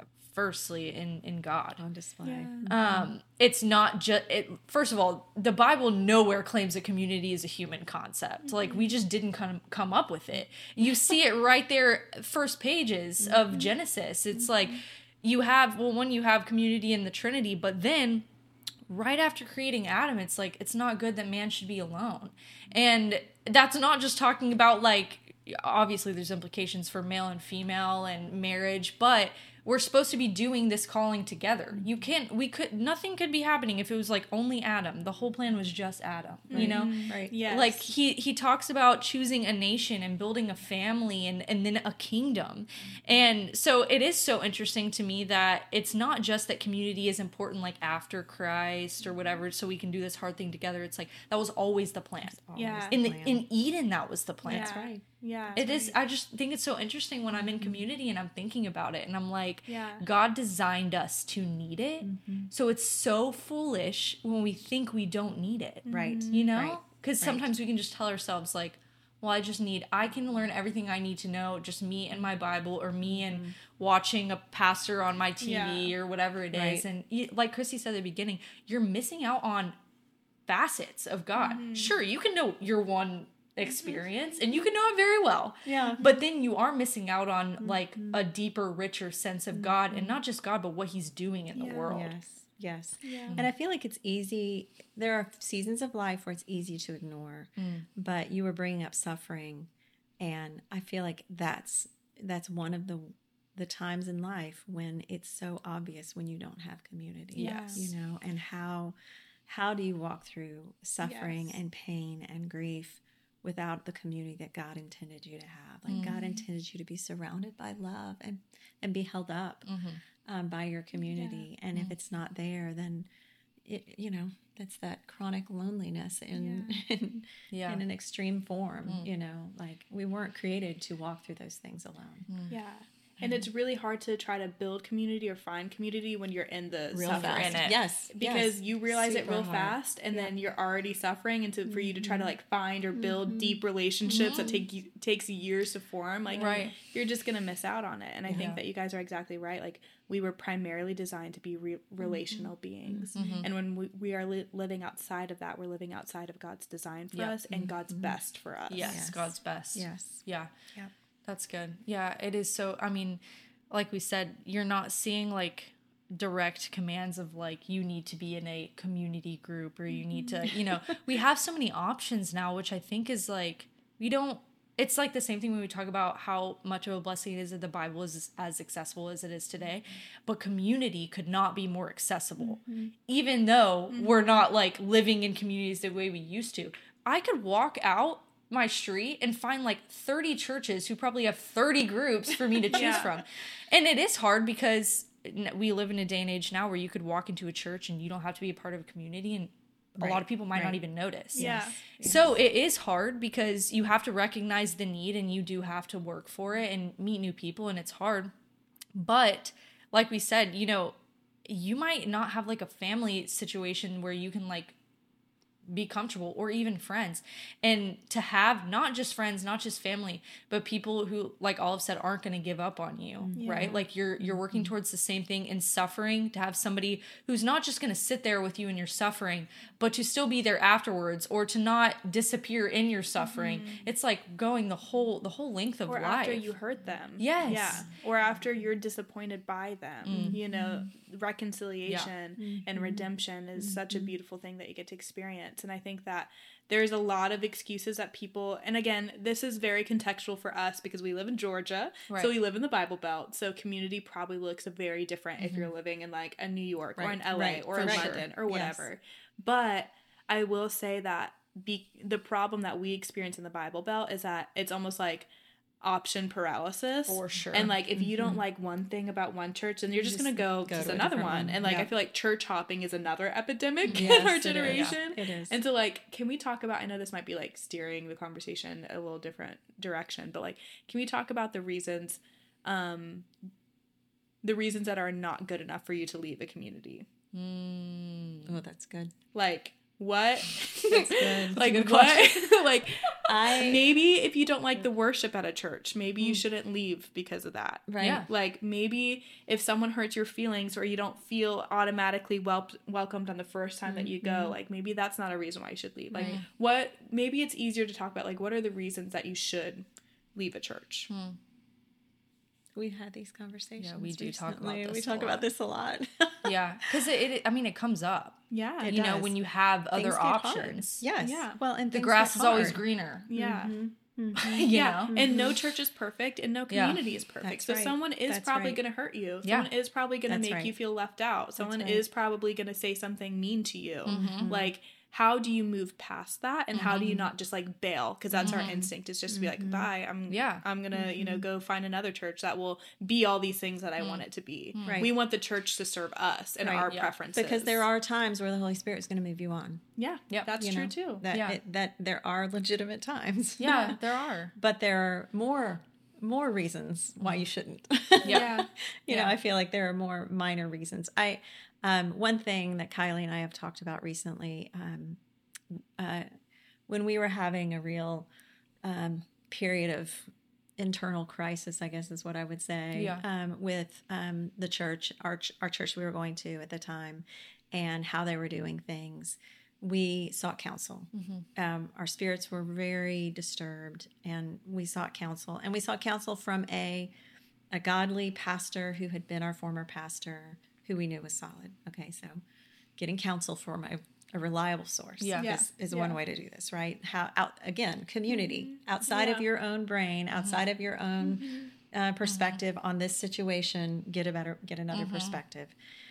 firstly in, in God. On display. Yeah. Um, it's not just, it, first of all, the Bible nowhere claims that community is a human concept. Mm-hmm. Like we just didn't come, come up with it. You see it right there, first pages mm-hmm. of Genesis. It's mm-hmm. like, you have, well, when you have community in the Trinity, but then right after creating Adam, it's like, it's not good that man should be alone. And that's not just talking about like, obviously there's implications for male and female and marriage, but we're supposed to be doing this calling together. You can't, we could, nothing could be happening if it was like only Adam. The whole plan was just Adam, you know? Right. Yes. Like he, he talks about choosing a nation and building a family and, and then a kingdom. And so it is so interesting to me that it's not just that community is important like after Christ or whatever, so we can do this hard thing together. It's like, that was always the plan. Always Yeah. the In the, plan. in Eden, that was the plan. Yeah. That's right. Yeah. It is. I just think it's so interesting when I'm in community and I'm thinking about it and I'm like, Yeah. God designed us to need it. Mm-hmm. So it's so foolish when we think we don't need it. Right. You know? Right. Because Right. sometimes we can just tell ourselves like, well, I just need, I can learn everything I need to know, just me and my Bible or me and Mm-hmm. watching a pastor on my T V Yeah. or whatever it Right. is. And you- like Christy said at the beginning, you're missing out on facets of God. Mm-hmm. Sure, you can know your one experience, and you can know it very well. Yeah. But then you are missing out on like a deeper, richer sense of God, and not just God, but what He's doing in the Yeah. world. Yes. Yes. Yeah. And I feel like it's easy. There are seasons of life where it's easy to ignore, Mm. but you were bringing up suffering, and I feel like that's that's one of the the times in life when it's so obvious when you don't have community. Yes. You know, and how how do you walk through suffering Yes. and pain and grief without the community that God intended you to have? Like God intended you to be surrounded by love and and be held up um, by your community. And if it's not there, then it, you know, that's that chronic loneliness in in, Yeah. in an extreme form. You know, like we weren't created to walk through those things alone. Yeah. And it's really hard to try to build community or find community when you're in the Real suffering. fast. in it. Yes. Because yes. you realize it Super real hard. fast, and then you're already suffering, and so for you to try to like find or build deep relationships that take you, takes years to form, like Right. you're just gonna miss out on it. And I Yeah. think that you guys are exactly right. Like we were primarily designed to be re- relational beings, and when we, we are li- living outside of that, we're living outside of God's design for Yeah. us and God's best for us. Yes, Yes. God's best. Yes. Yeah. Yeah. That's good. Yeah, it is so, I mean, like we said, you're not seeing like direct commands of like you need to be in a community group or you need to, you know, we have so many options now, which I think is like we don't, it's like the same thing when we talk about how much of a blessing it is that the Bible is as accessible as it is today, but community could not be more accessible, even though we're not like living in communities the way we used to. I could walk out my street and find like thirty churches who probably have thirty groups for me to choose Yeah. from. And it is hard because n- we live in a day and age now where you could walk into a church and you don't have to be a part of a community, and a lot Right. of people might not Right. even notice. Yeah. So it is hard because you have to recognize the need and you do have to work for it and meet new people, and it's hard. But like we said, you know, you might not have like a family situation where you can like be comfortable, or even friends, and to have not just friends, not just family, but people who, like Olive said, aren't going to give up on you, right? Like you're you're working towards the same thing in suffering, to have somebody who's not just going to sit there with you in your suffering, but to still be there afterwards, or to not disappear in your suffering. It's like going the whole the whole length of Or life. after you hurt them. Yes. Yeah. Or after you're disappointed by them. You know, reconciliation and redemption is such a beautiful thing that you get to experience. And I think that there's a lot of excuses that people, and again, this is very contextual for us because we live in Georgia. Right. So we live in the Bible Belt. So community probably looks very different if you're living in like a New York or Right. an L A Right. or For a sure. London or Yes. whatever. But I will say that be, the problem that we experience in the Bible Belt is that it's almost like option paralysis. For sure. And like if you don't like one thing about one church, then you're just, Just gonna go, go to to a another different one. one. And like I Yeah. feel like church hopping is another epidemic Yes, in our it is. generation. It is. And so like, can we talk about, I know this might be like steering the conversation a little different direction, but like, can we talk about the reasons, um, the reasons that are not good enough for you to leave a community? Mm. Oh, that's good. Like what? That's good. like That's a good what? like I maybe if you don't like the worship at a church, maybe you shouldn't leave because of that. right. Yeah. Like maybe if someone hurts your feelings or you don't feel automatically wel- welcomed on the first time that you go, like maybe that's not a reason why you should leave. Like Right. what, maybe it's easier to talk about like what are the reasons that you should leave a church? We've had these conversations. Yeah, we do talk about recently. this We a talk lot. about this a lot. Yeah, because it, it, I mean, it comes up. Yeah. It you know, does. when you have Things other get hard. options. Yes. Yeah. Well, and The things grass get is always hard. greener. Yeah. You Yeah. know? And no church is perfect and no Yeah. community is perfect. That's so right. someone is That's probably right. going to hurt you. Yeah. Someone is probably going to That's make right. you feel left out. Someone right. is probably going to say something mean to you. Mm-hmm. Like, how do you move past that? And how do you not just like bail? Because that's our instinct is just to be like, bye. I'm Mm-hmm. Yeah. I'm gonna you know go find another church that will be all these things that I want it to be. Right. We want the church to serve us and Right. our Yeah. preferences Because there are times where the Holy Spirit is going to move you on. yeah Yep. that's you true know, too. That Yeah. it, that there are legitimate times. Yeah, there are. But there are more more reasons why you shouldn't. Yeah. you know, Yeah. I feel like there are more minor reasons. I um, one thing that Kylie and I have talked about recently, um, uh, when we were having a real um, period of internal crisis, I guess is what I would say, Yeah. um, with um, the church, our ch- our church we were going to at the time, and how they were doing things. we sought counsel. Mm-hmm. Um, our spirits were very disturbed, and we sought counsel. And we sought counsel from a a godly pastor who had been our former pastor, who we knew was solid. Okay, so getting counsel from a, a reliable source Yeah. Yeah. is, is Yeah. one way to do this, right? How out again, community outside Yeah. of your own brain, outside of your own uh, perspective on this situation. Get a better, get another perspective.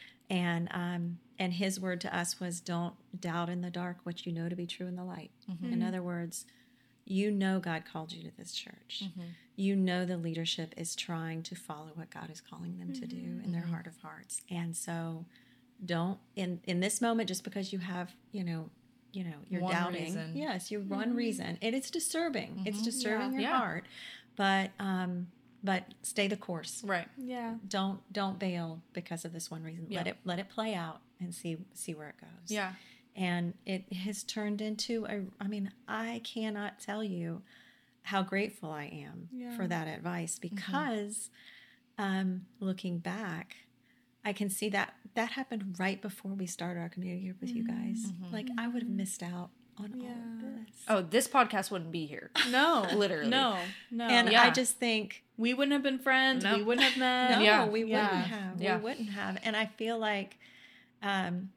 And um, and his word to us was, don't doubt in the dark what you know to be true in the light. In other words, you know God called you to this church. You know the leadership is trying to follow what God is calling them to do in their heart of hearts. And so don't, in, in this moment, just because you have, you know, you know, you're One doubting. reason. Yes, you're one reason. And it's disturbing. It's disturbing Yeah. your Yeah. heart. But um, but stay the course. Right. Yeah. Don't don't bail because of this one reason. Let Yeah. it let it play out and see see where it goes. Yeah. And it has turned into a, I mean, I cannot tell you how grateful I am Yeah. for that advice, because um, looking back, I can see that that happened right before we started our community group with you guys. Like, I would have missed out on all Yeah. of this. Oh, this podcast wouldn't be here. No. Literally. No. No. And Yeah. I just think, we wouldn't have been friends. No. We wouldn't have met. no, Yeah. we Yeah. wouldn't have. Yeah. We wouldn't have. And I feel like, um,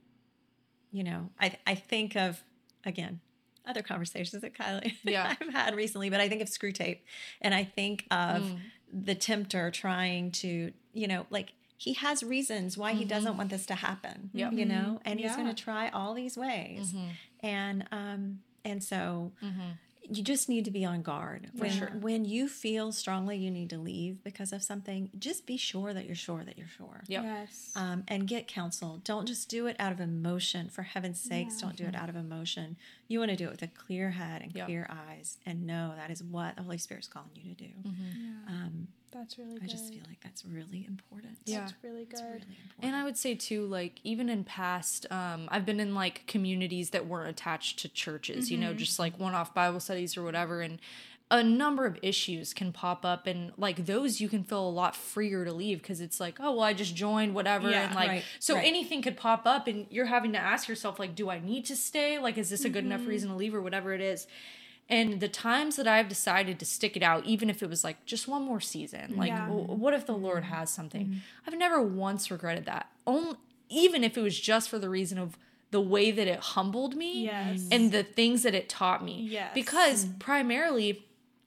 you know, I I think of, again, other conversations that Kylie Yeah. I've had recently, but I think of Screw Tape, and I think of Mm. the tempter trying to, you know, like, he has reasons why he doesn't want this to happen, Yep. you know, and he's Yeah. going to try all these ways. Mm-hmm. And, um, and so Mm-hmm. you just need to be on guard. When, sure. when you feel strongly you need to leave because of something, just be sure that you're sure that you're sure. Yep. Yes. Um, and get counsel. Don't just do it out of emotion. For heaven's sakes, don't do it out of emotion. You want to do it with a clear head and Yep. clear eyes, and know that is what the Holy Spirit's calling you to do. yeah. Um, That's really good. I just feel like that's really important. Yeah. That's really good. It's really important. And I would say too, like, even in past, um, I've been in like communities that weren't attached to churches, you know, just like one-off Bible studies or whatever, and a number of issues can pop up, and like those you can feel a lot freer to leave, because it's like, oh well, I just joined whatever, Yeah, and like right, so right. anything could pop up, and you're having to ask yourself, like, do I need to stay? Like, is this a good enough reason to leave, or whatever it is? And the times that I've decided to stick it out, even if it was like just one more season, like, Yeah. w- what if the Lord has something? I've never once regretted that. Only, even if it was just for the reason of the way that it humbled me Yes. and the things that it taught me. Yes. Because primarily,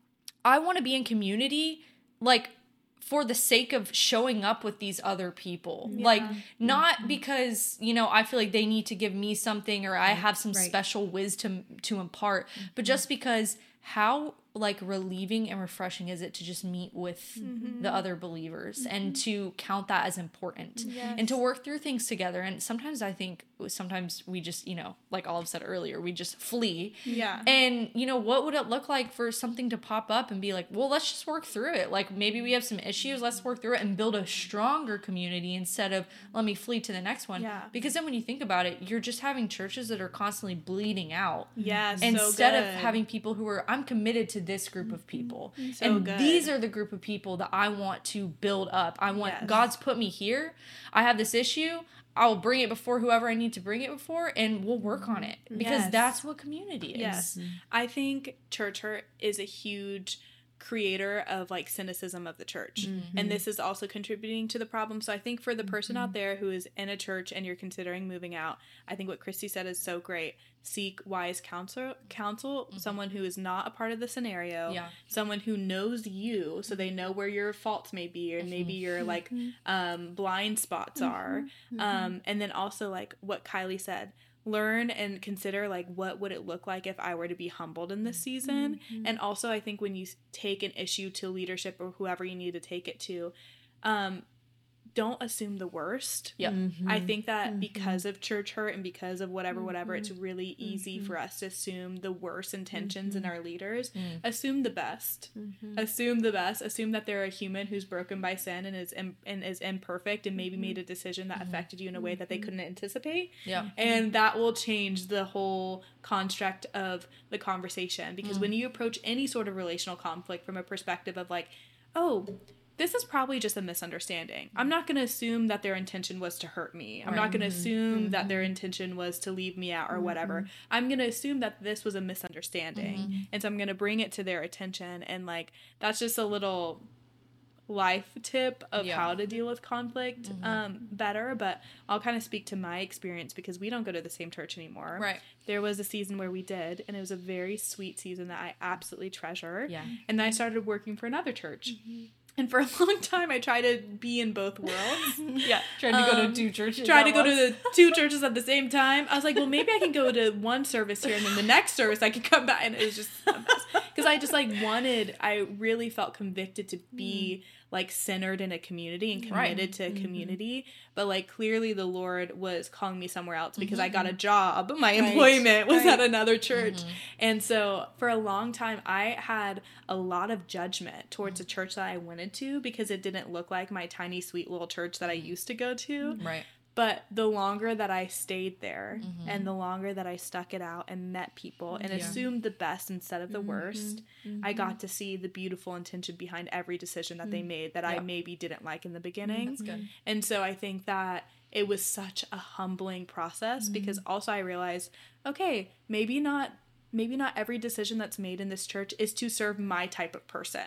I want to be in community, like, for the sake of showing up with these other people. Like, not because, you know, I feel like they need to give me something, or I have some right. special wisdom to impart, but just because how, like, relieving and refreshing is it to just meet with the other believers and to count that as important and to work through things together. And sometimes I think sometimes we just, you know, like Olive said earlier, we just flee. Yeah. And, you know, what would it look like for something to pop up and be like, well, let's just work through it. Like, maybe we have some issues, let's work through it and build a stronger community instead of let me flee to the next one. Yeah. Because then when you think about it, you're just having churches that are constantly bleeding out. Yes. Instead so of good. having people who are, I'm committed to this group of people. So and good. these are the group of people that I want to build up. I want, Yes. God's put me here. I have this issue. I'll bring it before whoever I need to bring it before, and we'll work on it. Because Yes. that's what community is. Yes. I think church hurt is a huge creator of like cynicism of the church. And this is also contributing to the problem. So I think for the person out there who is in a church and you're considering moving out, I think what Christy said is so great. Seek wise counsel, counsel, someone who is not a part of the scenario, Yeah. someone who knows you so they know where your faults may be, or maybe your like um, blind spots are. Um, and then also like what Kylie said, learn and consider like what would it look like if I were to be humbled in this season. And also I think when you take an issue to leadership or whoever you need to take it to, um, don't assume the worst. Yep. I think that because of church hurt and because of whatever, whatever, it's really easy for us to assume the worst intentions in our leaders. Assume the best. Assume the best. Assume that they're a human who's broken by sin and is im- and is imperfect and maybe made a decision that affected you in a way that they couldn't anticipate. Yeah. And that will change the whole construct of the conversation. Because when you approach any sort of relational conflict from a perspective of like, oh, this is probably just a misunderstanding. I'm not going to assume that their intention was to hurt me. I'm Right. not going to assume Mm-hmm. that their intention was to leave me out or Mm-hmm. whatever. I'm going to assume that this was a misunderstanding. Mm-hmm. And so I'm going to bring it to their attention. And like, that's just a little life tip of Yeah. how to deal with conflict Mm-hmm. um, better. But I'll kind of speak to my experience because we don't go to the same church anymore. Right. There was a season where we did, and it was a very sweet season that I absolutely treasure. Yeah. And then I started working for another church. And for a long time, I tried to be in both worlds. Yeah. Trying to go to Um, two churches. Tried to at go to once. the two churches at the same time. I was like, well, maybe I can go to one service here, and then the next service I could come back. And it was just because I just like wanted. I really felt convicted to be like centered in a community and Right. committed to a community. But like clearly, the Lord was calling me somewhere else because I Mm-hmm. got a job. My Right. employment was Right. at another church, Mm-hmm. and so for a long time, I had a lot of judgment towards a church that I went into because it didn't look like my tiny, sweet little church that I used to go to. Right. But the longer that I stayed there Mm-hmm. and the longer that I stuck it out and met people and Yeah. assumed the best instead of the Mm-hmm. worst, I got to see the beautiful intention behind every decision that they made that I Yeah. maybe didn't like in the beginning. That's good. And so I think that it was such a humbling process because also I realized, okay, maybe not maybe not every decision that's made in this church is to serve my type of person.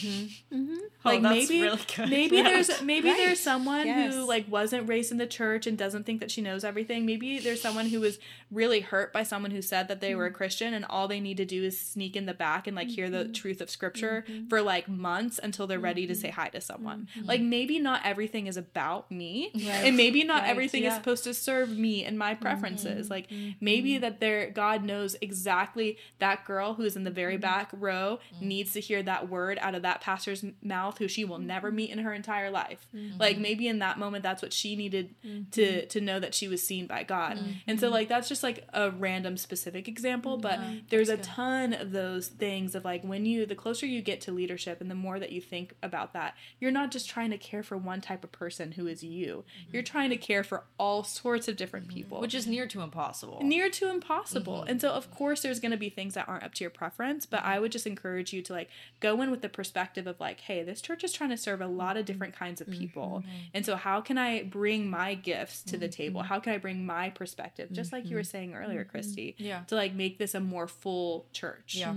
Like Oh, that's maybe really good. maybe Yeah. there's maybe Right. there's someone Yes. who like wasn't raised in the church and doesn't think that she knows everything. Maybe there's someone who was really hurt by someone who said that they were a Christian and all they need to do is sneak in the back and like hear the truth of scripture for like months until they're ready to say hi to someone. Like maybe not everything is about me Right. and maybe not Right. everything is Yeah. supposed to serve me and my preferences. Like maybe that there God knows exactly that girl who is in the very back row needs to hear that word out of that pastor's mouth who she will never meet in her entire life. Like maybe in that moment that's what she needed to to know that she was seen by God. And so like that's just like a random specific example, but there's a ton of those things of like when you the closer you get to leadership and the more that you think about that, you're not just trying to care for one type of person who is you. You're trying to care for all sorts of different people. Which is near to impossible. Near to impossible. And so of course there's going to be things that aren't up to your preference, but I would just encourage you to like go in with the perspective of like, hey, this church is trying to serve a lot of different kinds of people. And so how can I bring my gifts to the table? How can I bring my perspective? Just like you were saying earlier, Christy, Yeah. to like make this a more full church. Yeah.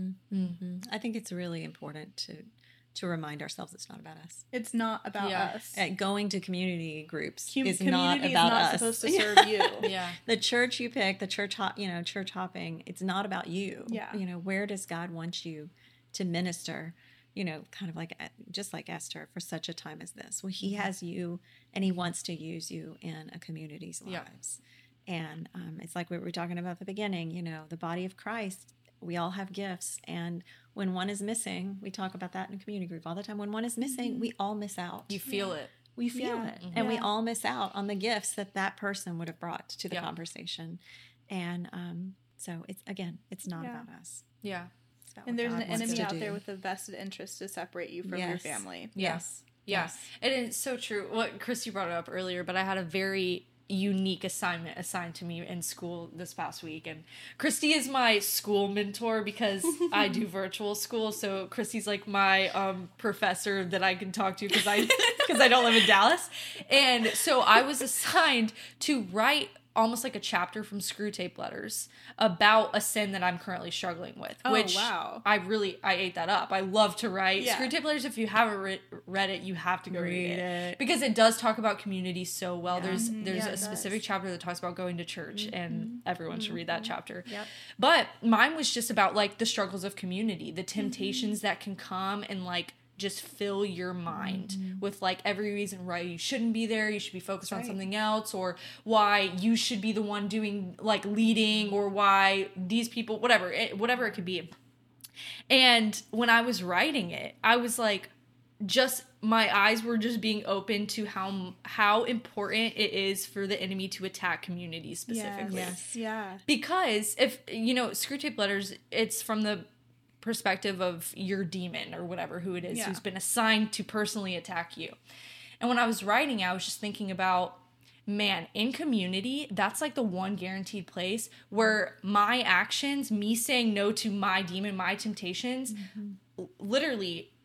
I think it's really important to to remind ourselves it's not about us. It's not about Yeah. us. Uh, going to community groups Com- is community not is about not us. supposed to serve you. Yeah. The church you pick, the church hop, you know, church hopping, it's not about you. Yeah. You know, where does God want you to minister? You know, kind of like just like Esther for such a time as this. Well, He has you, and He wants to use you in a community's Yeah. lives. And um, it's like what we were talking about at the beginning. You know, the body of Christ. We all have gifts, and when one is missing, we talk about that in a community group all the time. When one is missing, we all miss out. You feel it. We feel Yeah. it, and we Yeah. all miss out on the gifts that that person would have brought to the Yeah. conversation. And um, so it's again, it's not Yeah. about us. Yeah. It's about And what there's God an wants enemy to out do. there with a vested interest to separate you from your Yes. family. Yes. Yeah. Yes. And it's so true. What Christy brought it up earlier, but I had a very unique assignment assigned to me in school this past week. And Christy is my school mentor because I do virtual school. So Christy's like my um, professor that I can talk to because I because I don't live in Dallas. And so I was assigned to write almost like a chapter from Screw Tape Letters about a sin that I'm currently struggling with. Oh, which wow. I really, I ate that up. I love to write. Yeah. Screw Tape Letters, if you haven't re- read it, you have to go read, Read it. it. Because it does talk about community so well. There's there's Yeah, a it specific does. chapter that talks about going to church, and everyone should read that chapter. Yep. But mine was just about like the struggles of community, the temptations that can come and like just fill your mind with like every reason why you shouldn't be there, you should be focused on Right. something else, or why you should be the one doing like leading, or why these people, whatever it, whatever it could be. And when I was writing it, I was like, just my eyes were just being open to how how important it is for the enemy to attack communities specifically. Yes. Yeah. Because if you know, Screw Tape Letters, it's from the perspective of your demon or whatever who it is Yeah. who's been assigned to personally attack you. And when I was writing, I was just thinking about, man, in community, that's like the one guaranteed place where my actions, me saying no to my demon, my temptations, l- literally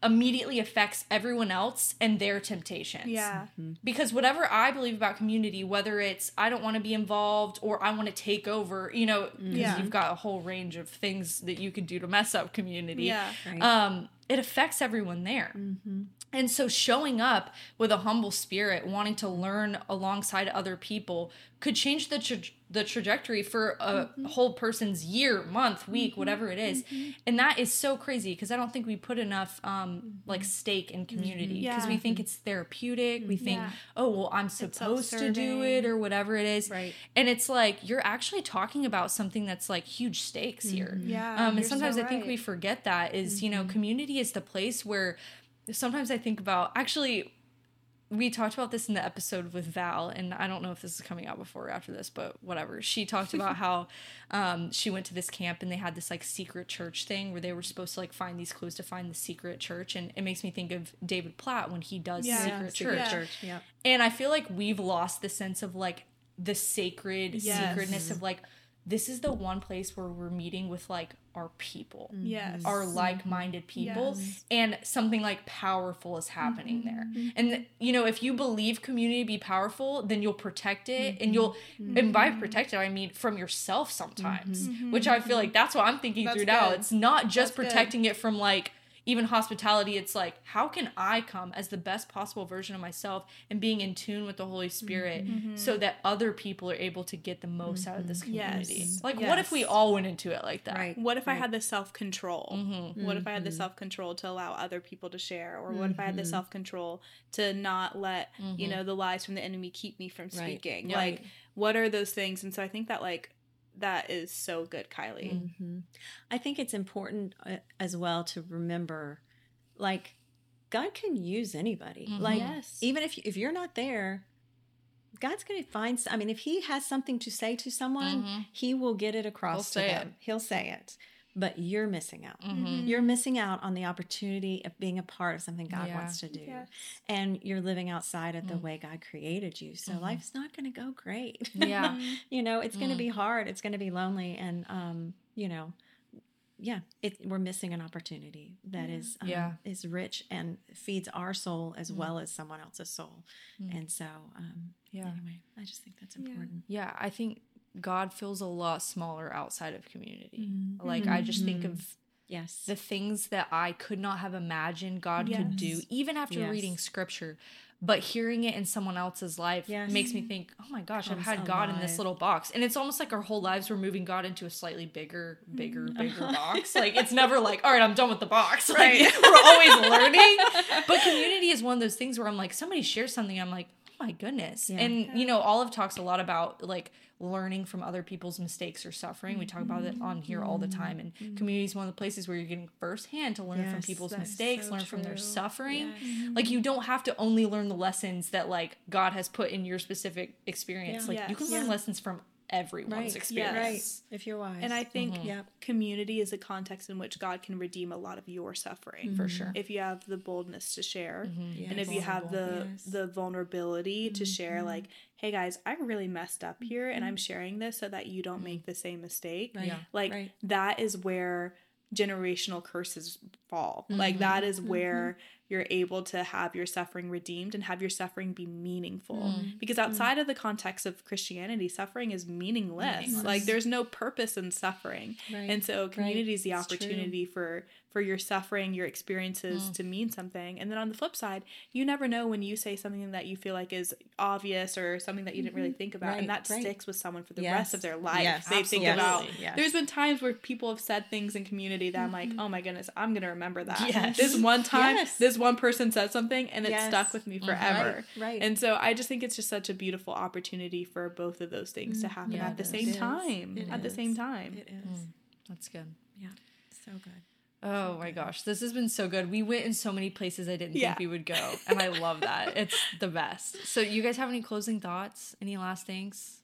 immediately affects everyone else and their temptations. Yeah. Mm-hmm. Because whatever I believe about community, whether it's I don't want to be involved or I want to take over, you know, because Yeah. you've got a whole range of things that you could do to mess up community. Yeah. Right. Um, it affects everyone there. Mm-hmm. And so showing up with a humble spirit, wanting to learn alongside other people could change the tra- the trajectory for a mm-hmm. whole person's year, month, week, mm-hmm. whatever it is. Mm-hmm. And that is so crazy because I don't think we put enough um, mm-hmm. like stake in community because yeah. we think it's therapeutic. We think, yeah. oh, well, I'm supposed to do it or whatever it is. Right. And it's like, you're actually talking about something that's like huge stakes mm-hmm. here. Yeah. Um, and sometimes so I think right. we forget that is, mm-hmm. you know, community is the place where sometimes I think about, actually, we talked about this in the episode with Val, and I don't know if this is coming out before or after this, but whatever. She talked about how um, she went to this camp and they had this like secret church thing where they were supposed to like find these clues to find the secret church. And it makes me think of David Platt when he does yeah. Secret yeah, Church. Secret Church. Yeah. And I feel like we've lost the sense of like the sacred yes. secretness of like, this is the one place where we're meeting with like our people, yes, our like-minded people, yes. and something like powerful is happening mm-hmm. there. Mm-hmm. And you know, if you believe community to be powerful, then you'll protect it, mm-hmm. and you'll, mm-hmm. and by protect it, I mean from yourself sometimes, mm-hmm. which I feel like that's what I'm thinking that's through good. now. It's not just that's protecting good. it from like. Even hospitality, it's like, how can I come as the best possible version of myself and being in tune with the Holy Spirit mm-hmm. so that other people are able to get the most mm-hmm. out of this community? Yes. Like, yes. what if we all went into it like that? Right. What if right. I had the self-control? Mm-hmm. What if I had the Mm-hmm. self-control to allow other people to share? Or what if I had the Mm-hmm. self-control to not let, Mm-hmm. you know, the lies from the enemy keep me from Right. speaking? Yeah. Like, what are those things? And so I think that, like, that is so good, Kylie. Mm-hmm. I think it's important uh, as well to remember, like, God can use anybody. Mm-hmm. Like, Yes. even if if you're not there, God's going to find. I mean, if He has something to say to someone, Mhm. He will get it across He'll to say them. He'll say it. But you're missing out. Mm-hmm. You're missing out on the opportunity of being a part of something God Yeah. wants to do. Yes. And you're living outside of the Mm. way God created you. So Mhm. life's not going to go great. Yeah. You know, it's going to Mm. be hard. It's going to be lonely. And, um, you know, yeah, it, we're missing an opportunity that Yeah. is um, Yeah. is rich and feeds our soul as Mm. well as someone else's soul. Mm. And so, um, Yeah. anyway, I just think that's Yeah. important. Yeah, I think God feels a lot smaller outside of community. Mhm. Like, I just think Mhm. of Yes. the things that I could not have imagined God could do, Yes. even after Yes. reading scripture. But hearing it in someone else's life Yes. makes me think, oh my gosh, Comes I've had God in this alive. little box. And it's almost like our whole lives we're moving God into a slightly bigger, bigger, Mm-hmm. bigger box. Like, it's never like, all right, I'm done with the box. Like, Right. we're always learning. But community is one of those things where I'm like, somebody shares something, I'm like, oh my goodness. Yeah. And, you know, Olive talks a lot about like learning from other people's mistakes or suffering. We talk about it on here all the time. And community is one of the places where you're getting firsthand to learn from Yes, people's that's mistakes, so learn from their true. suffering. Yes. Like, you don't have to only learn the lessons that like God has put in your specific experience. Yeah. Like, you can Yes. learn Yeah. lessons from everyone's Right. experience. Right. If you're wise. And I think Mhm. Yep. community is a context in which God can redeem a lot of your suffering. For sure. If you have the boldness to share. Mhm. And if you have the Yes. the vulnerability to share, Mhm. like, hey guys, I really messed up here and I'm sharing this so that you don't make the same mistake. Right. Yeah. Like, Right. that is where generational curses fall. Mhm. Like, that is where you're able to have your suffering redeemed and have your suffering be meaningful. Mm. Because outside of the context of Christianity, suffering is meaningless. Meaningless. Like, there's no purpose in suffering. Right. And so community is the It's true. opportunity for for your suffering, your experiences Mm. to mean something. And then on the flip side, you never know when you say something that you feel like is obvious or something that you didn't really think about, Right, and that right. sticks with someone for the Yes. rest of their life. Yes, They think absolutely. about Yes. there's been times where people have said things in community that I'm like, oh my goodness, I'm gonna remember that. Yes. This one time, Yes. this one person said something and it Yes. stuck with me Mhm. forever. Right. Right. And so I just think it's just such a beautiful opportunity for both of those things to happen Yeah, at the it same is. time. It At the is. same time. It is. Mm. That's good. Yeah. So good. Oh my gosh, this has been so good. We went in so many places I didn't Yeah. think we would go, and I love that. It's the best. So, you guys have any closing thoughts? Any last things?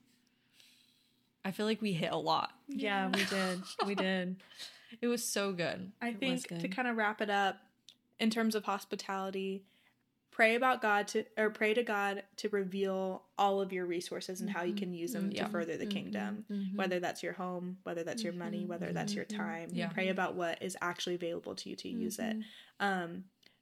I feel like we hit a lot. Yeah, we did. We did. It was so good. I It was think to good. kind of wrap it up, in terms of hospitality, pray about God to or pray to God to reveal all of your resources and how you can use them Yeah. to further the kingdom. Mhm. Whether that's your home, whether that's your money, whether that's your time. Yeah. Pray about what is actually available to you to use it. Um,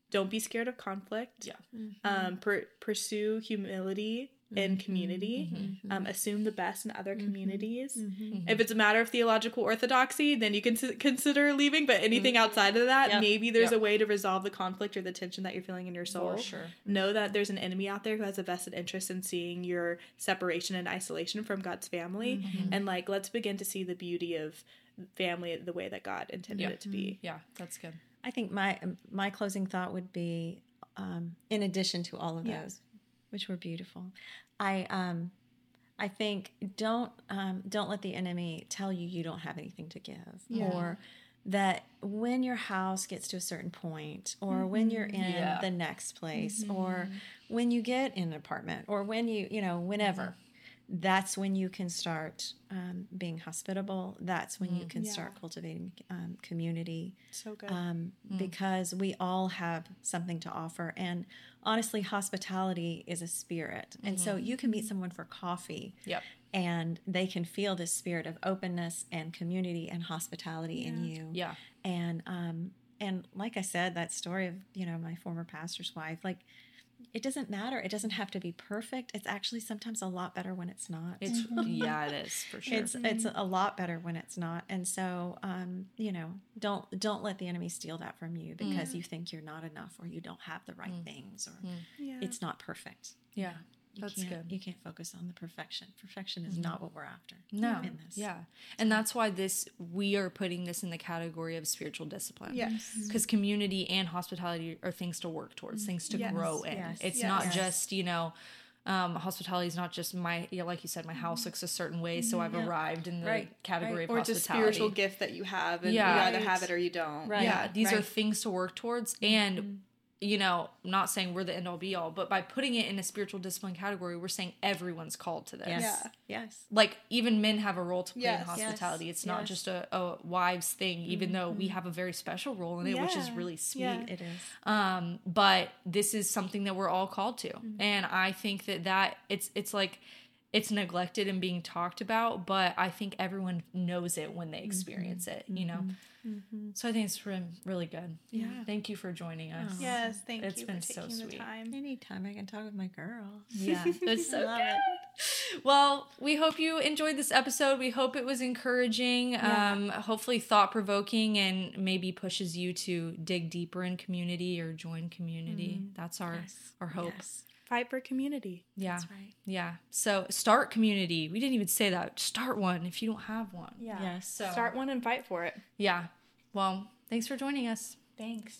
don't be scared of conflict. Yeah. Mm-hmm. Um, per- pursue humility in community. Mm-hmm. Um, assume the best in other Mm-hmm. communities. Mm-hmm. If it's a matter of theological orthodoxy, then you can s- consider leaving. But anything outside of that, Yep. maybe there's Yep. a way to resolve the conflict or the tension that you're feeling in your soul. For sure. Know that there's an enemy out there who has a vested interest in seeing your separation and isolation from God's family. Mm-hmm. And like, let's begin to see the beauty of family the way that God intended Yeah. it to be. Yeah, that's good. I think my my closing thought would be, um, in addition to all of Yeah. those, which were beautiful, I um, I think don't um, don't let the enemy tell you you don't have anything to give, Yeah. or that when your house gets to a certain point, or when you're in Yeah. the next place, or when you get in an apartment, or when you you know whenever. That's when you can start um, being hospitable. That's when you can Yeah. start cultivating um, community. So good. Um, because we all have something to offer. And honestly, hospitality is a spirit. And so you can meet someone for coffee Yep. and they can feel this spirit of openness and community and hospitality in you. Yeah. And, um, and like I said, that story of, you know, my former pastor's wife, like, it doesn't matter. It doesn't have to be perfect. It's actually sometimes a lot better when it's not. It's yeah, it is for sure. It's it's a lot better when it's not. And so, um, you know, don't don't let the enemy steal that from you because you think you're not enough or you don't have the right things or yeah. it's not perfect. yeah. You That's can't, good. You can't focus on the perfection. Perfection is not what we're after. No. in this. Yeah. And that's why this we are putting this in the category of spiritual discipline. Yes. Because community and hospitality are things to work towards, things to Yes. grow in. Yes. It's Yes. not Yes. just, you know, um, hospitality is not just my, yeah, like you said, my house looks a certain way, so I've Yeah. arrived in the Right. category Right. of Or it's a hospitality. spiritual gift that you have, and Yeah. you either Right. have it or you don't. Right. Yeah, these are right. things to work towards. And, you know, I'm not saying we're the end all be all, but by putting it in a spiritual discipline category, we're saying everyone's called to this. Yes. Yeah. Yes. Like, even men have a role to play Yes. in hospitality. Yes. It's not Yes. just a, a wives thing, even though we have a very special role in it, which is Yeah. really sweet. Yeah. It is. Um, but this is something that we're all called to. And I think that that it's, it's like, it's neglected and being talked about, but I think everyone knows it when they experience it, you know? So I think it's really, really good. Yeah. Thank you for joining us. Yes, thank It's you been for so taking the sweet. time. Anytime I can talk with my girl. Yeah, it's so Love good. it. Well, we hope you enjoyed this episode. We hope it was encouraging, Yeah. um, hopefully thought provoking, and maybe pushes you to dig deeper in community or join community. That's our Yes. our hope. Yes. Fight for community. Yeah, That's right. yeah. So start community. We didn't even say that. Start one if you don't have one. Yeah. Yes. So Start one and fight for it. yeah. Well, thanks for joining us. Thanks.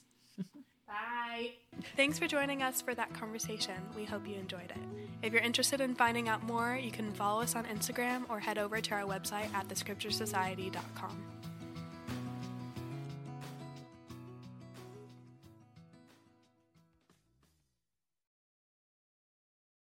Bye. Thanks for joining us for that conversation. We hope you enjoyed it. If you're interested in finding out more, you can follow us on Instagram or head over to our website at the scripture society dot com.